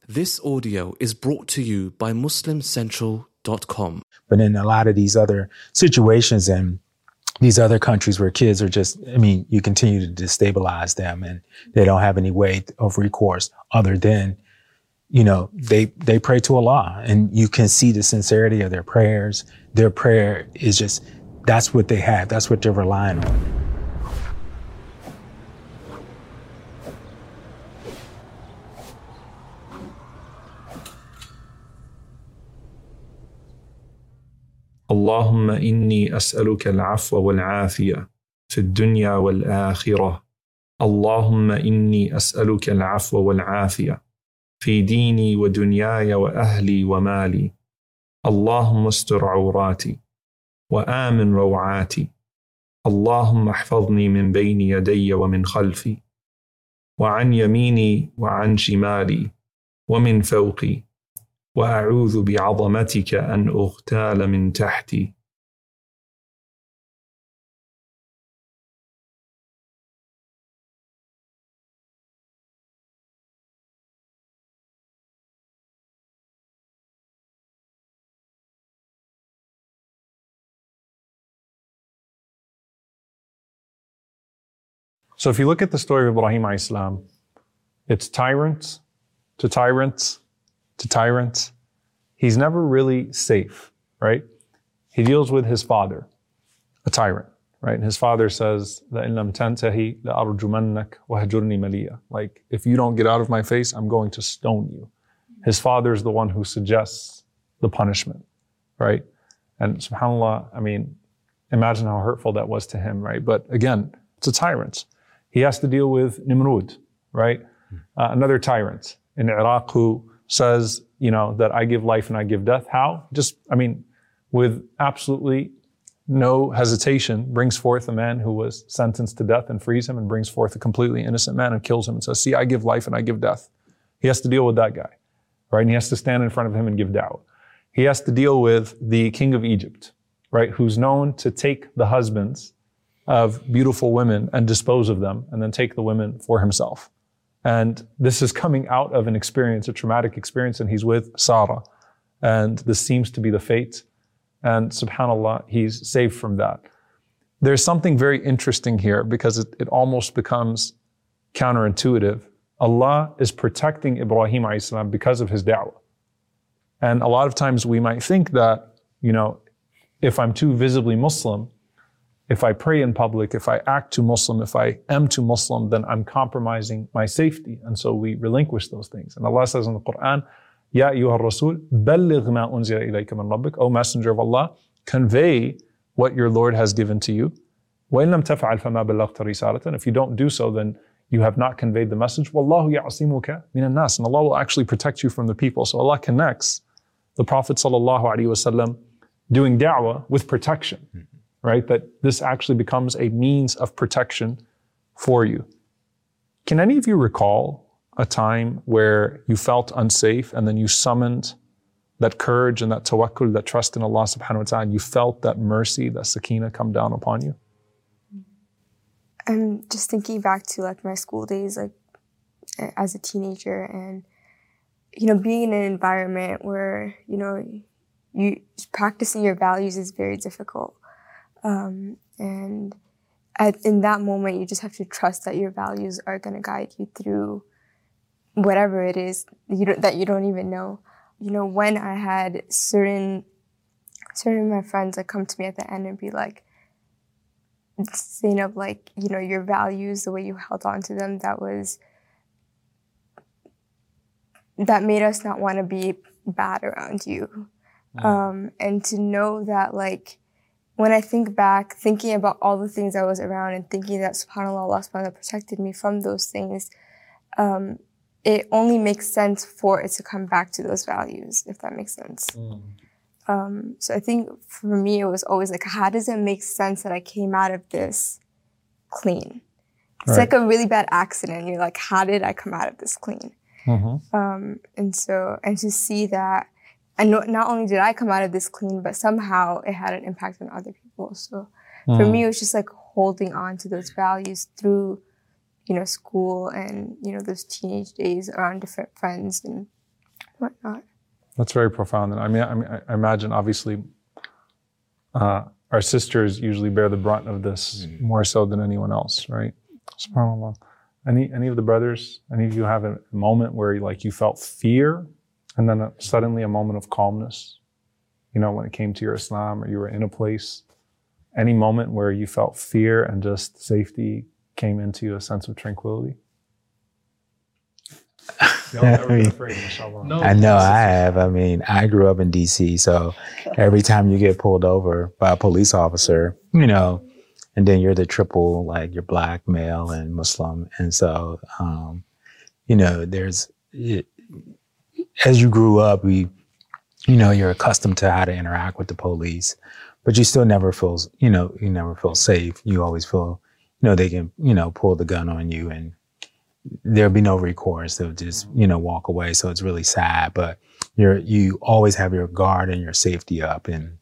This audio is brought to you by MuslimCentral.com. But in a lot of these other situations and these other countries where kids are just, you continue to destabilize them and they don't have any way of recourse other than, they pray to Allah, and you can see the sincerity of their prayers. Their prayer is just, that's what they have. That's what they're relying on. اللهم إني أسألك العفو والعافية في الدنيا والآخرة. اللهم إني أسألك العفو والعافية في ديني ودنياي وأهلي ومالي. اللهم استر عوراتي وآمن روعاتي. اللهم احفظني من بين يدي ومن خلفي وعن يميني وعن شمالي ومن فوقي. وأعوذ بعظمتك أن أغتال من تحتي. So if you look at the story of Ibrahim alayhi salam, it's tyrants to tyrants to tyrants. He's never really safe, right? He deals with his father, a tyrant, right? And his father says, لَإِن لَمْ تَنْتَهِ لَأَرْجُمَنَّكَ وَهَجُرْنِي مَلِيًّا. Like, if you don't get out of my face, I'm going to stone you. His father is the one who suggests the punishment, right? And subhanAllah, imagine how hurtful that was to him, right? But again, it's a tyrant. He has to deal with Nimrud, right? Another tyrant in Iraq who says, that I give life and I give death. How? With absolutely no hesitation, brings forth a man who was sentenced to death and frees him, and brings forth a completely innocent man and kills him and says, see, I give life and I give death. He has to deal with that guy, right? And he has to stand in front of him and give da'wah. He has to deal with the king of Egypt, right? Who's known to take the husbands of beautiful women and dispose of them and then take the women for himself. And this is coming out of an experience, a traumatic experience, and he's with Sarah. And this seems to be the fate. And subhanAllah, he's saved from that. There's something very interesting here because it almost becomes counterintuitive. Allah is protecting Ibrahim alayhi salam because of his da'wah. And a lot of times we might think that, if I'm too visibly Muslim, if I pray in public, if I act too Muslim, if I am too Muslim, then I'm compromising my safety. And so we relinquish those things. And Allah says in the Quran, Ya ayyuha rasul, balligh ma unzila ilayka min rabbik. O Messenger of Allah, convey what your Lord has given to you. Wa in lam taf'al fama ballaghta risalatan. If you don't do so, then you have not conveyed the message. Wallahu ya'asimuka minan nas. And Allah will actually protect you from the people. So Allah connects the Prophet sallallahu alaihi wasallam doing da'wah with protection. Right? That this actually becomes a means of protection for you. Can any of you recall a time where you felt unsafe and then you summoned that courage and that tawakkul, that trust in Allah subhanahu wa ta'ala, and you felt that mercy, that sakina come down upon you? I'm just thinking back to my school days, as a teenager, and being in an environment where you practicing your values is very difficult. And in that moment, you just have to trust that your values are going to guide you through whatever it is that you don't even know. When I had certain of my friends come to me at the end and be like, Zainab, your values, the way you held on to them, that made us not want to be bad around you. And to know that, when I think back, thinking about all the things I was around and thinking that subhanAllah, Allah subhanahu wa ta'ala protected me from those things, it only makes sense for it to come back to those values, if that makes sense. So I think for me, it was always how does it make sense that I came out of this clean? It's like a really bad accident. You're like, how did I come out of this clean? And to see that, and not only did I come out of this clean, but somehow it had an impact on other people. So for me, it was just holding on to those values through, school and, those teenage days around different friends and whatnot. That's very profound. And I imagine obviously our sisters usually bear the brunt of this more so than anyone else, right? SubhanAllah. Any of the brothers, any of you have a moment where you felt fear and then suddenly a moment of calmness, when it came to your Islam, or you were in a place? Any moment where you felt fear and just safety came into a sense of tranquility? I know I have. I mean, I grew up in DC, so every time you get pulled over by a police officer, and then you're the triple, you're black, male, and Muslim. And so, as you grew up, you're accustomed to how to interact with the police, but you still never feel, you never feel safe. You always feel, they can, pull the gun on you and there'll be no recourse. They'll just, walk away. So it's really sad, but you always have your guard and your safety up. And,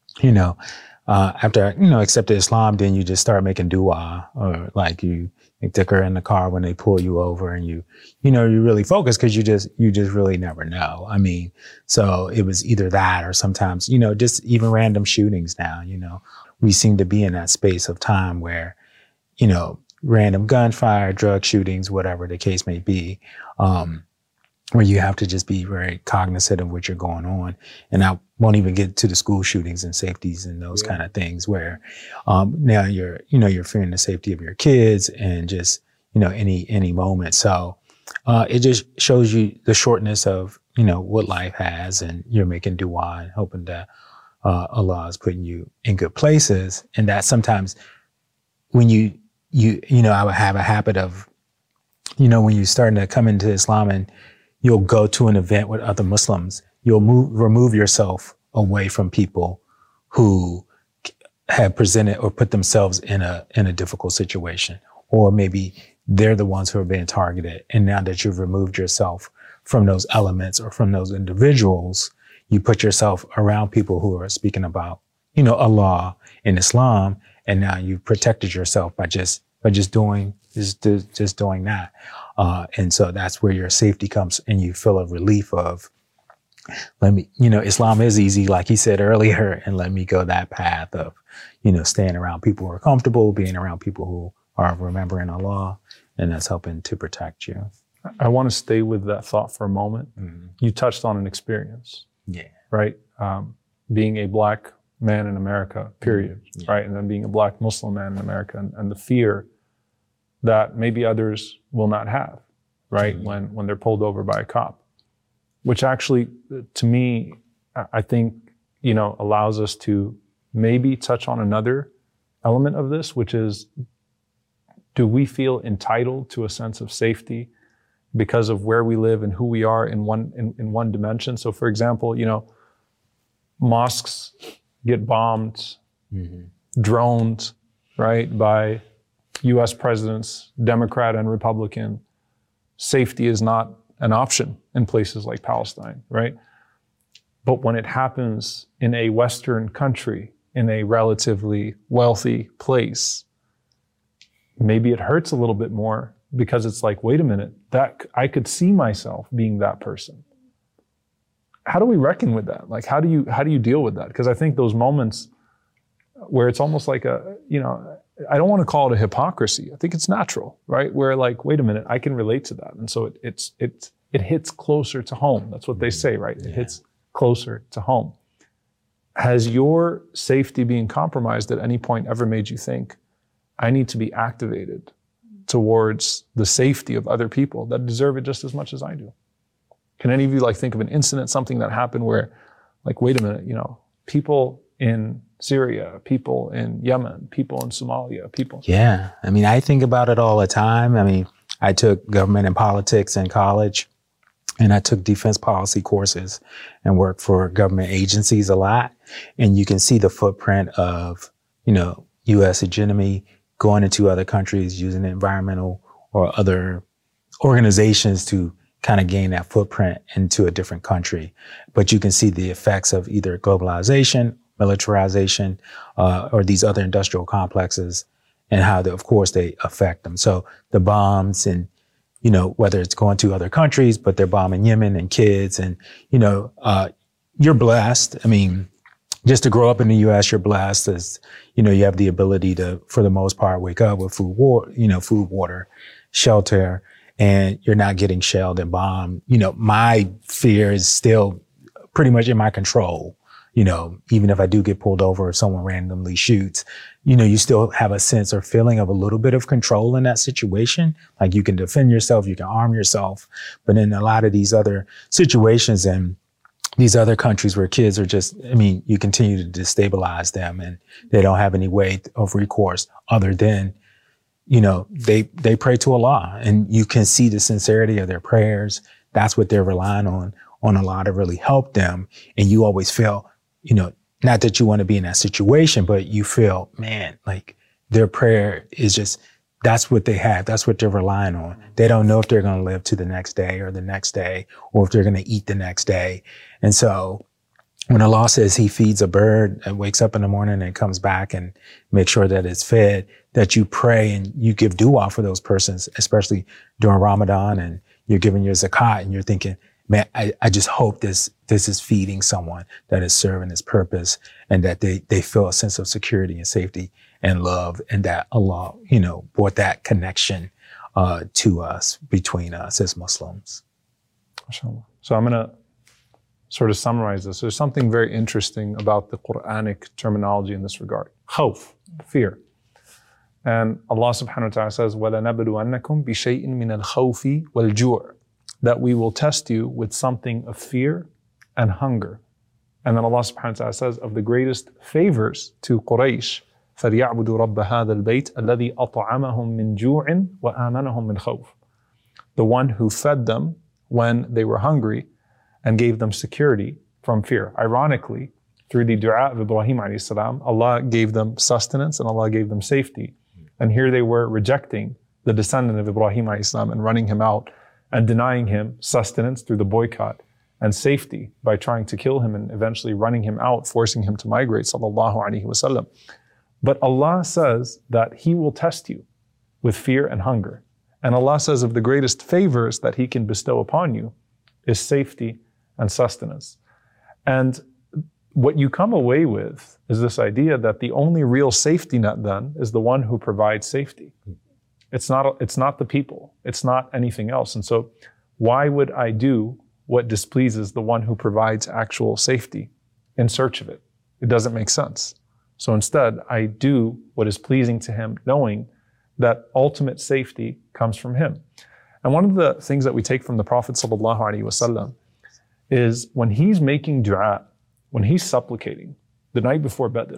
after, accepted Islam, then you just start making dua, or you dhikr in the car when they pull you over, and you really focus because you just really never know. I mean, so it was either that or sometimes, just even random shootings now, we seem to be in that space of time where, random gunfire, drug shootings, whatever the case may be, where you have to just be very cognizant of what you're going on. And I won't even get to the school shootings and safeties and those kind of things where now you're fearing the safety of your kids and just, any moment. So it just shows you the shortness of, what life has, and you're making dua and hoping that Allah is putting you in good places. And that sometimes when I would have a habit of, when you're starting to come into Islam and you'll go to an event with other Muslims, you'll remove yourself away from people who have presented or put themselves in a difficult situation, or maybe they're the ones who are being targeted. And now that you've removed yourself from those elements or from those individuals, you put yourself around people who are speaking about, Allah and Islam, and now you've protected yourself by just doing that. And so that's where your safety comes, and you feel a relief of, Islam is easy, like he said earlier, and let me go that path of, staying around people who are comfortable, being around people who are remembering Allah, and that's helping to protect you. I want to stay with that thought for a moment. Mm-hmm. You touched on an experience. Yeah. Right? Being a black man in America, period. Yeah. Right? And then being a black Muslim man in America, and the fear that maybe others will not have, right? Mm-hmm. When they're pulled over by a cop, which actually, to me, I think, allows us to maybe touch on another element of this, which is, do we feel entitled to a sense of safety because of where we live and who we are in one dimension? So for example, mosques get bombed, droned, right, by US presidents, Democrat and Republican. Safety is not an option in places like Palestine, right? But when it happens in a Western country, in a relatively wealthy place, maybe it hurts a little bit more, because it's like, wait a minute, that I could see myself being that person. How do we reckon with that? How do you deal with that? Because I think those moments where it's almost like I don't want to call it a hypocrisy. I think it's natural, right? Where wait a minute, I can relate to that. And so it hits closer to home. That's what they say, right? It hits closer to home. Has your safety being compromised at any point ever made you think, I need to be activated towards the safety of other people that deserve it just as much as I do? Can any of you think of an incident, something that happened where wait a minute, people in Syria, people in Yemen, people in Somalia, people. Yeah. I mean, I think about it all the time. I mean, I took government and politics in college, and I took defense policy courses and worked for government agencies a lot. And you can see the footprint of, U.S. hegemony going into other countries, using environmental or other organizations to kind of gain that footprint into a different country. But you can see the effects of either globalization, militarization, or these other industrial complexes, and how, of course, they affect them. So the bombs and, whether it's going to other countries, but they're bombing Yemen and kids. And, you're blessed. I mean, just to grow up in the U.S., you're blessed as, you have the ability to, for the most part, wake up with food, water, shelter, and you're not getting shelled and bombed. My fear is still pretty much in my control. Even if I do get pulled over or someone randomly shoots, you still have a sense or feeling of a little bit of control in that situation. Like you can defend yourself, you can arm yourself. But in a lot of these other situations and these other countries where kids are just, you continue to destabilize them and they don't have any way of recourse other than, they pray to Allah, and you can see the sincerity of their prayers. That's what they're relying on Allah to really help them. And you always feel, not that you want to be in that situation, but you feel, man, like their prayer is just, that's what they have. That's what they're relying on. They don't know if they're going to live to the next day or the next day, or if they're going to eat the next day. And so when Allah says he feeds a bird and wakes up in the morning and comes back and makes sure that it's fed, that you pray and you give dua for those persons, especially during Ramadan, and you're giving your zakat and you're thinking, man, I just hope this is feeding someone that is serving its purpose, and that they feel a sense of security and safety and love, and that Allah, brought that connection to us, between us as Muslims. MashaAllah. So I'm going to sort of summarize this. There's something very interesting about the Quranic terminology in this regard. Khawf, fear. And Allah subhanahu wa ta'ala says, وَلَنَبْلُوَنَّكُمْ بِشَيْءٍ مِّنَ الْخَوْفِ وَالْجُوعِ, that we will test you with something of fear and hunger. And then Allah subhanahu wa ta'ala says, of the greatest favors to Quraysh, فَلْيَعْبُدُوا رَبَّ هَذَا الْبَيْتِ الَّذِي أَطْعَمَهُم مِّن جُوعٍ وَآمَنَهُم مِّن خَوْفٍ. The one who fed them when they were hungry and gave them security from fear. Ironically, through the dua of Ibrahim alayhi salam, Allah gave them sustenance and Allah gave them safety. And here they were rejecting the descendant of Ibrahim alayhi salam and running him out and denying him sustenance through the boycott and safety by trying to kill him and eventually running him out, forcing him to migrate, sallallahu alaihi wasallam. But Allah says that He will test you with fear and hunger. And Allah says of the greatest favors that He can bestow upon you is safety and sustenance. And what you come away with is this idea that the only real safety net then is the one who provides safety. It's not the people. It's not anything else. And so why would I do what displeases the one who provides actual safety in search of it? It doesn't make sense. So instead, I do what is pleasing to Him, knowing that ultimate safety comes from Him. And one of the things that we take from the Prophet ﷺ is when he's making dua, when he's supplicating the night before Badr,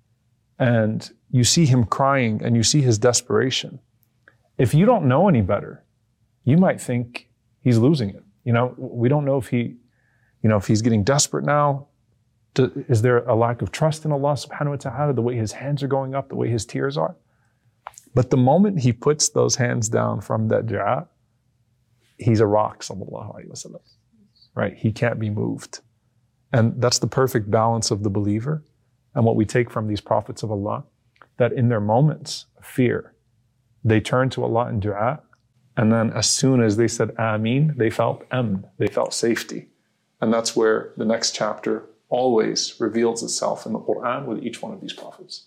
and you see him crying and you see his desperation, if you don't know any better, you might think he's losing it. We don't know if he's getting desperate now. Is there a lack of trust in Allah subhanahu wa ta'ala, the way his hands are going up, the way his tears are? But the moment he puts those hands down from that dua, he's a rock, sallallahu alaihi wasallam. Right? He can't be moved. And that's the perfect balance of the believer. And what we take from these prophets of Allah, that in their moments of fear, they turned to Allah in dua, and then as soon as they said Ameen, they felt amn, they felt safety. And that's where the next chapter always reveals itself in the Quran with each one of these prophets.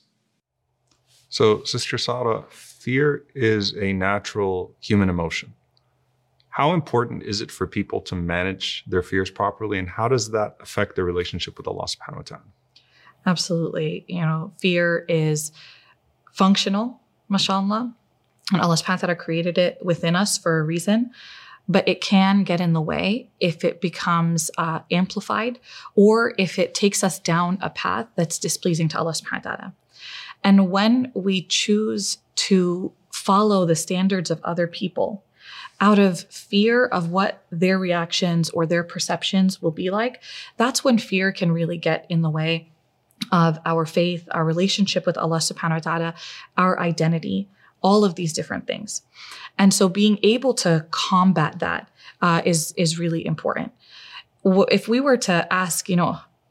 So, Sister Sara, fear is a natural human emotion. How important is it for people to manage their fears properly, and how does that affect their relationship with Allah subhanahu wa ta'ala? Absolutely. Fear is functional, mashallah, and Allah subhanahu wa ta'ala created it within us for a reason, but it can get in the way if it becomes amplified, or if it takes us down a path that's displeasing to Allah subhanahu wa ta'ala. And when we choose to follow the standards of other people out of fear of what their reactions or their perceptions will be like, that's when fear can really get in the way of our faith, our relationship with Allah subhanahu wa ta'ala, our identity, all of these different things. And so being able to combat that is really important. If we were to ask,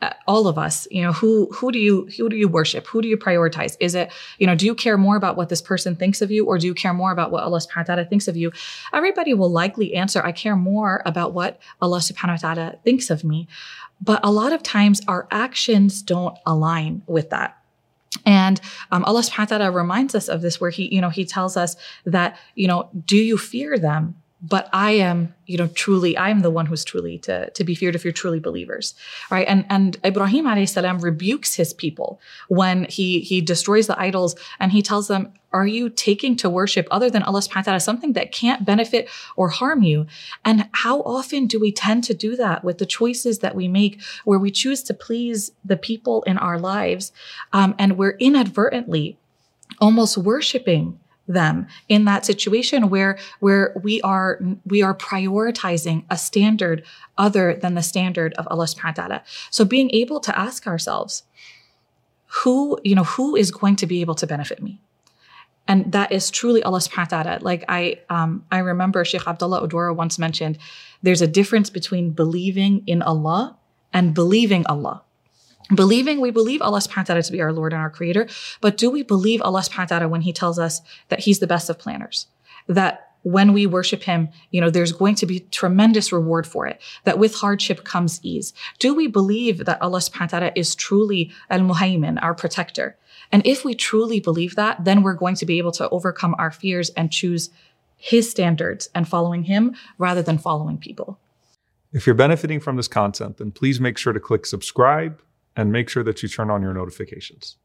all of us, who do you worship? Who do you prioritize? Is it, do you care more about what this person thinks of you, or do you care more about what Allah subhanahu wa ta'ala thinks of you? Everybody will likely answer, I care more about what Allah subhanahu wa ta'ala thinks of me. But a lot of times our actions don't align with that. And Allah subhanahu wa ta'ala reminds us of this, where he tells us that, do you fear them? But I am, I am the one who's truly to be feared if you're truly believers, right? And Ibrahim alayhi salam rebukes his people when he destroys the idols, and he tells them, are you taking to worship other than Allah subhanahu wa ta'ala something that can't benefit or harm you? And how often do we tend to do that with the choices that we make, where we choose to please the people in our lives, and we're inadvertently almost worshiping them in that situation where we are prioritizing a standard other than the standard of Allah subhanahu wa ta'ala. So being able to ask ourselves, who is going to be able to benefit me? And that is truly Allah subhanahu wa ta'ala. Like I remember Sheikh Abdullah Odwara once mentioned, there's a difference between believing in Allah and believing Allah. We believe Allah subhanahu wa ta'ala to be our Lord and our creator, but do we believe Allah subhanahu wa ta'ala when he tells us that he's the best of planners? That when we worship him, there's going to be tremendous reward for it, that with hardship comes ease. Do we believe that Allah subhanahu wa ta'ala is truly al-Muhaymin, our protector? And if we truly believe that, then we're going to be able to overcome our fears and choose his standards and following him rather than following people. If you're benefiting from this content, then please make sure to click subscribe and make sure that you turn on your notifications.